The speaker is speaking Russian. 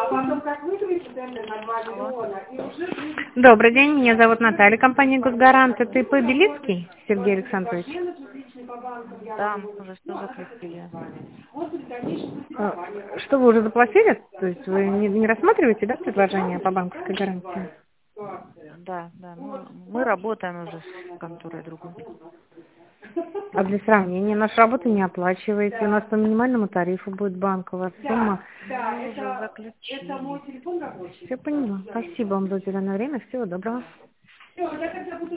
Алло. Добрый день, меня зовут Наталья, компания «Госгарант». Это ИП Белицкий Сергей Александрович. Да, мы уже что заключили? Что, вы уже заплатили? То есть вы не рассматриваете, да, предложение по банковской гарантии? Да, да. Ну, мы работаем уже с конторой другой. А для сравнения, нашу работу не оплачиваете. У нас по минимальному тарифу будет банковая сумма. Мы уже заключили. Все поняла. Спасибо вам за уделенное время. Всего доброго.